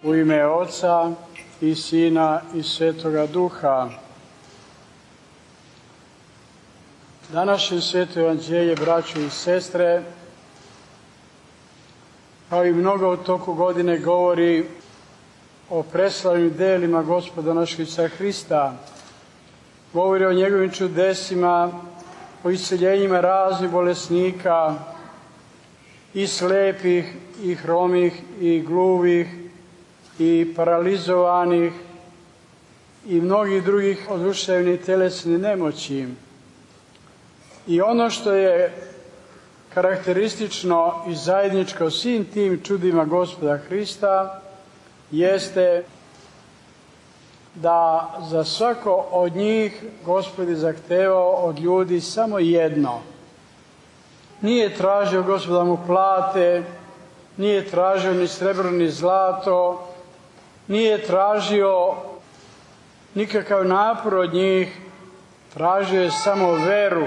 U ime Oca i Sina i Svetoga Duha. Današnje sveto evanđelje, braćo i sestre, kao i mnogo u toku godine, govori o preslavnim delima Gospoda našeg Isusa Hrista. Govori o njegovim čudesima, o isceljenjima raznih bolesnika, i slepih, i hromih, i gluvih, i paralizovanih, i mnogih drugih od duševnih telesnih nemoći. I ono što je karakteristično i zajedničko svim tim čudima Gospoda Hrista jeste da za svako od njih Gospod je zahtevao od ljudi samo jedno. Nije tražio Gospod da mu plate, nije tražio ni srebro ni zlato, nije tražio nikakav napor od njih, tražio je samo veru.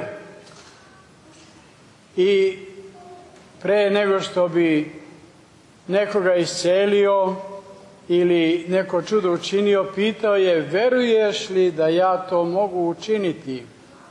I pre nego što bi nekoga iscelio ili neko čudo učinio, pitao je: veruješ li da ja to mogu učiniti?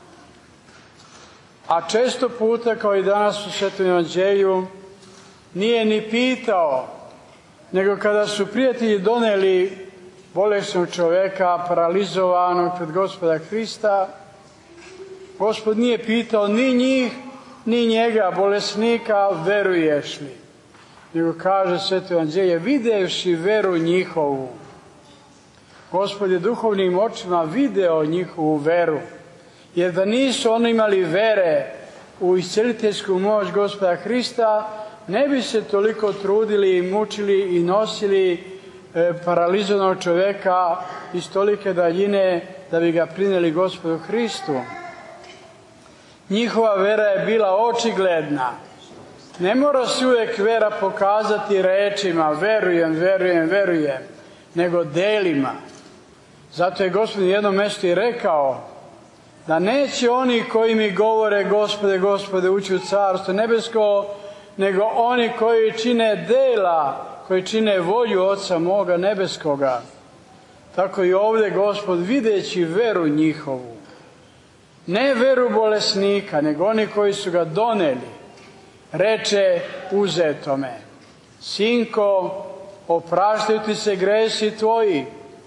A često puta, kao i danas u Svetom evanđelju, nije ni pitao, nego kada su prijatelji doneli bolesnog čoveka, paralizovanog pred Gospoda Hrista, Gospod nije pitao ni njih, ni njega, bolesnika: veruješ li? Nego kaže Sveto evanđelje: videvši veru njihovu. Gospod je duhovnim očima video njihovu veru. Jer da nisu oni imali vere u isceliteljsku moć Gospoda Hrista, ne bi se toliko trudili i mučili i nosili paralizovanog čoveka iz tolike daljine da bi ga prinijeli Gospodu Hristu. Njihova vera je bila očigledna. Ne mora se uvijek vera pokazati rečima: verujem, verujem, verujem, nego delima. Zato je Gospod u jednom mjestu i rekao da neće oni koji mi govore: Gospode, Gospode, ući u Carstvo nebesko, nego oni koji čine dela, koji čine volju Oca moga nebeskoga. Tako i ovdje Gospod, videći veru njihovu, ne veru bolesnika, nego oni koji su ga doneli, reče uzetome: sinko, opraštaju ti se gresi tvoji.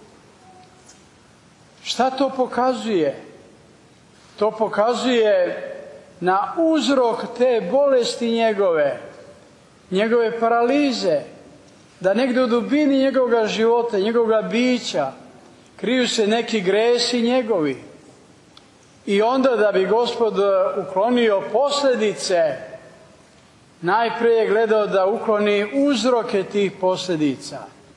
Šta to pokazuje? To pokazuje na uzrok te bolesti njegove paralize, da negdje u dubini njegovog života, njegovog bića kriju se neki gresi njegovi. I onda da bi Gospod uklonio posljedice, najprije je gledao da ukloni uzroke tih posljedica.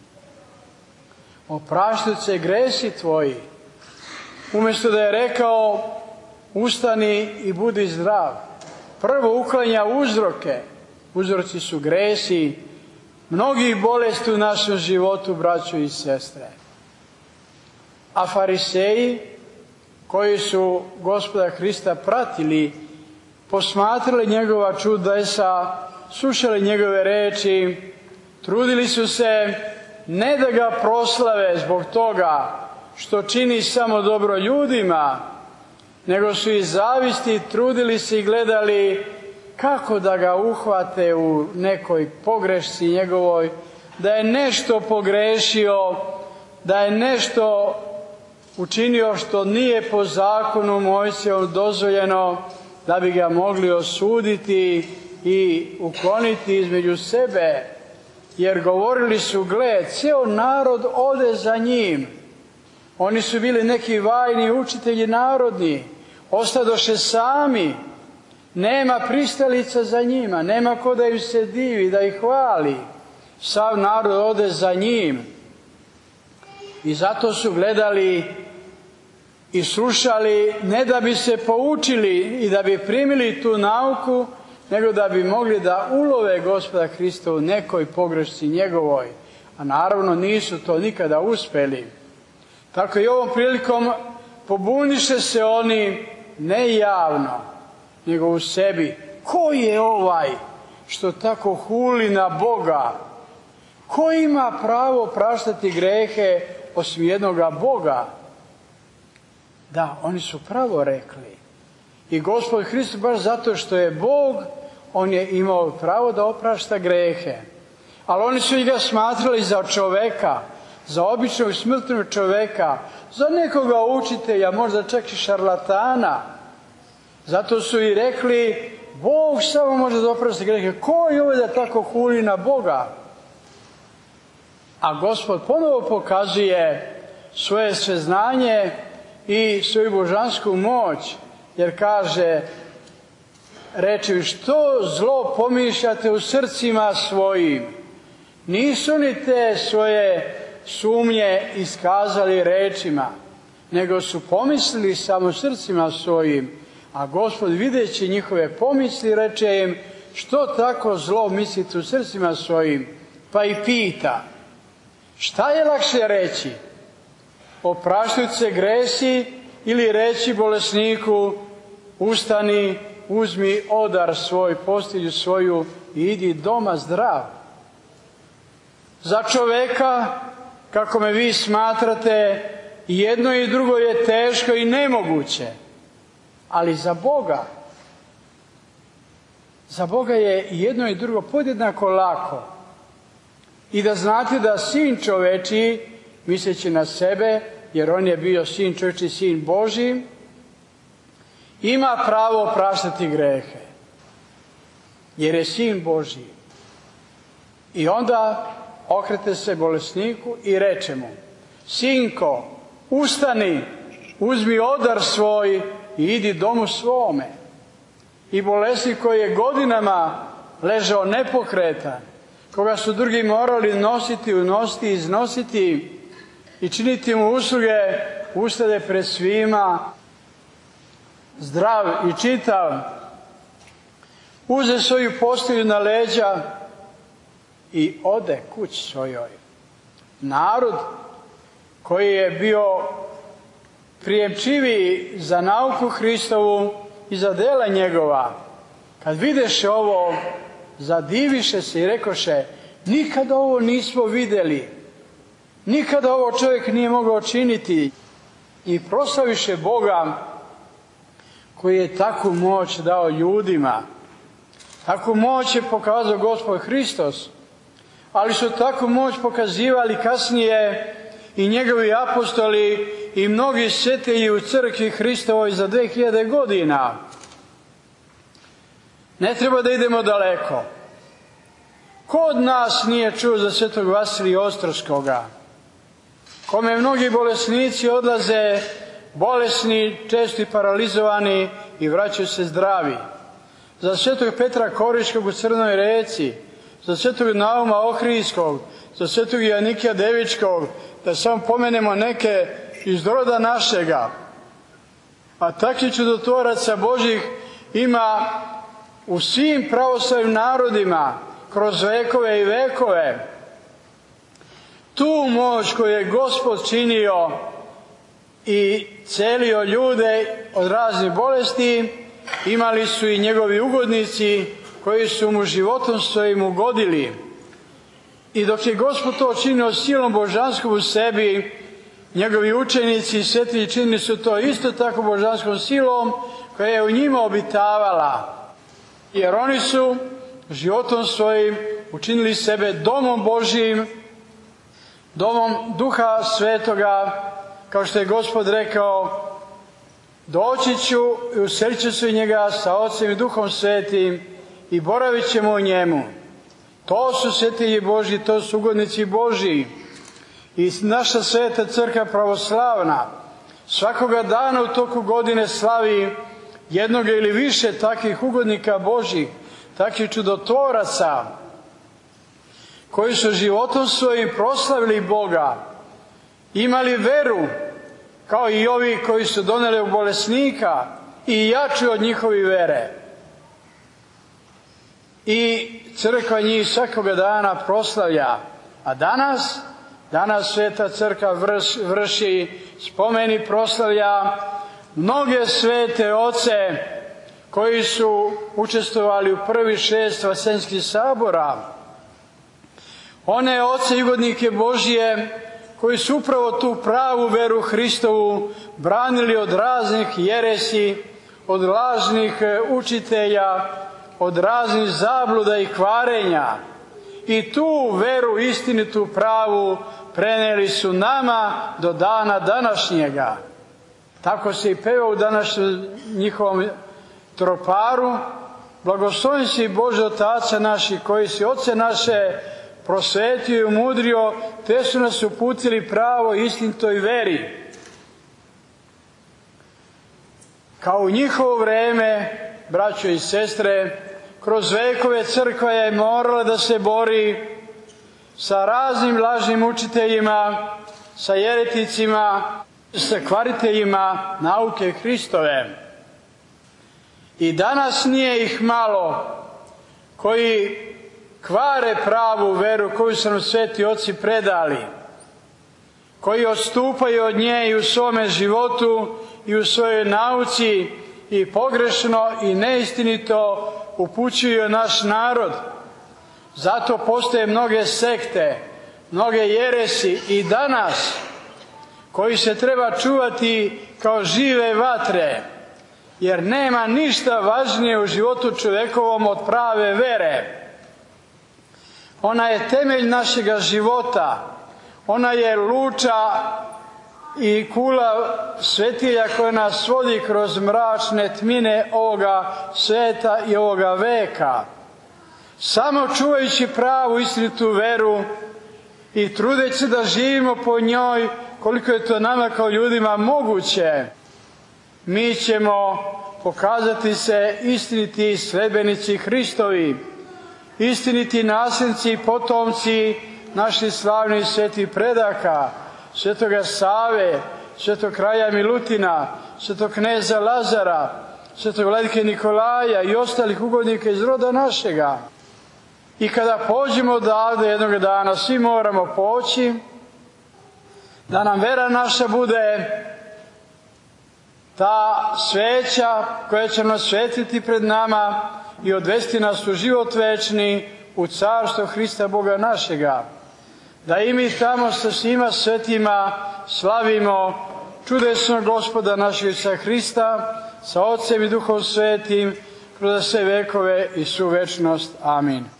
Opraštaju se gresi tvoji. Umjesto da je rekao: ustani i budi zdrav, prvo uklanja uzroke. Uzroci su gresi mnogih bolesti u našem životu, braćo i sestre. A fariseji, koji su Gospoda Hrista pratili, posmatrali njegova čudesa, slušali njegove reči, trudili su se ne da ga proslave zbog toga što čini samo dobro ljudima, nego su iz zavisti trudili se i gledali kako da ga uhvate u nekoj pogrešci njegovoj, da je nešto pogrešio, da je nešto učinio što nije po zakonu Mojsijevom dozvoljeno, da bi ga mogli osuditi i ukloniti između sebe. Jer govorili su: gle, cijel narod ode za njim. Oni su bili neki vajni učitelji narodni, ostadoše sami, nema pristalica za njima, nema ko da im se divi, da ih hvali. Sav narod ode za njim. I zato su gledali i slušali, ne da bi se poučili i da bi primili tu nauku, nego da bi mogli da ulove Gospoda Hrista u nekoj pogrešci njegovoj. A naravno nisu to nikada uspjeli. Tako i ovom prilikom pobuniše se oni ne javno, nego u sebi. Ko je ovaj što tako huli na Boga? Ko ima pravo opraštati grehe osim jednoga Boga? Da, oni su pravo rekli. I Gospod Hristos, baš zato što je Bog, on je imao pravo da oprašta grehe. Ali oni su ga smatrali za čoveka, za običnog smrtnog čoveka, za nekoga učitelja, možda čak i šarlatana. Zato su i rekli, Bog samo može da oprašta grehe. Ko je ovaj da tako huli na Boga? A Gospod ponovo pokazuje svoje sveznanje i svoju božansku moć, jer kaže, reči, što zlo pomišljate u srcima svojim? Nisu ni te svoje sumnje iskazali rečima, nego su pomislili samo srcima svojim. A Gospod, videći njihove pomisli, reče im, što tako zlo mislite u srcima svojim? Pa i pita, šta je lakše reći? Opraštuju se gresi ili reći bolesniku, ustani, uzmi odar svoj, postelju svoju i idi doma zdrav. Za čoveka, kako me vi smatrate, jedno i drugo je teško i nemoguće. Ali za Boga je jedno i drugo podjednako lako. I da znate da sin čovečiji, misleći na sebe, jer on je bio sin čovečiji, sin Božji, ima pravo opraštati grehe. Jer je sin Božji. I onda okrete se bolesniku i reče mu, sinko, ustani, uzmi odar svoj i idi domu svome. I bolesnik koji je godinama ležao nepokretan, koga su drugi morali nositi, unositi, iznositi i činiti mu usluge, ustade pred svima, zdrav i čitav, uze svoju postelju na leđa i ode kući svojoj. Narod koji je bio prijemčiviji za nauku Hristovu i za dela njegova, kad videše ovo, zadiviše se i rekoše, nikada ovo nismo vidjeli, nikada ovo čovjek nije mogao činiti. I proslaviše Boga koji je takvu moć dao ljudima. Takvu moć je pokazao Gospod Hristos, ali su takvu moć pokazivali kasnije i njegovi apostoli i mnogi svetitelji u crkvi Hristovoj za 2000 godina. Ne treba da idemo daleko. Ko od nas nije čuo za svetog Vasilija Ostroškoga, kome mnogi bolesnici odlaze bolesni, često i paralizovani i vraćaju se zdravi. Za svetog Petra Koriškog u Crnoj Reci, za svetog Nauma Ohridskog, za svetog Janikija Devičkog, da samo pomenemo neke iz roda našega. A takvih čudotvoraca Božih ima u svim pravoslavnim narodima, kroz vekove i vekove. Tu moć koju je Gospod činio i celio ljude od raznih bolesti, imali su i njegovi ugodnici koji su mu životom svojim ugodili. I dok je Gospod to činio silom božanskom u sebi, njegovi učenici i svetitelji činili su to isto tako božanskom silom koja je u njima obitavala. Jer oni su životom svojim učinili sebe domom Božjim, domom Duha Svetoga, kao što je Gospod rekao, doći ću i uselit ću se u njega sa Otcem i Duhom Svetim i boravit ćemo u njemu. To su svetitelji Božji, to su ugodnici Božji. I naša sveta crkva pravoslavna svakoga dana u toku godine slavi jednog ili više takvih ugodnika Božjih, takvih čudotvoraca, koji su životom svojim proslavili Boga, imali veru, kao i ovi koji su doneli u bolesnika i jači od njihovi vere. I crkva njih svakoga dana proslavlja. A danas sveta crkva vrši spomeni, proslavlja mnoge svete oce koji su učestvovali u prvih 6 vaseljenskih sabora. one oce i ugodnike Božije koji su upravo tu pravu veru Hristovu branili od raznih jeresi, od lažnih učitelja, od raznih zabluda i kvarenja. I tu veru istinitu pravu prenijeli su nama do dana današnjega. Tako se i peva u današnjem njihovom troparu. Blagoslovim si Bože Otaca naši koji si oce naše prosvetio i umudrio, te su nas uputili pravo istinitoj veri. Kao u njihovo vreme, braćo i sestre, kroz vekove crkva je morala da se bori sa raznim lažnim učiteljima, sa jereticima, sa kvariteljima nauke Hristove. I danas nije ih malo koji kvare pravu veru koju su nam sveti oci predali, koji odstupaju od nje i u svome životu i u svojoj nauci i pogrešno i neistinito upućuju naš narod. Zato postoje mnoge sekte, mnoge jeresi i danas koji se treba čuvati kao žive vatre, jer nema ništa važnije u životu čovjekovom od prave vere. Ona je temelj našega života, ona je luča i kula svetilja koja nas vodi kroz mračne tmine ovoga sveta i ovoga veka. Samo čuvajući pravu istinitu veru i trudeći se da živimo po njoj koliko je to nama kao ljudima moguće, mi ćemo pokazati se istiniti sledbenici Hristovi, istiniti nasljednici i potomci naših slavnih svetih predaka, svetoga Save, svetog kralja Milutina, svetog kneza Lazara, svetog vladike Nikolaja i ostalih ugodnika iz roda našega. I kada pođemo odavde jednog dana, svi moramo poći, da nam vera naša bude ta sveća koja će nas svetiti pred nama i odvesti nas u život večni, u carstvo Hrista Boga našega. Da i mi tamo sa svima svetima slavimo čudesnog Gospoda našeg Isusa Hrista sa Otcem i Duhom Svetim kroz sve vekove i svu večnost. Amin.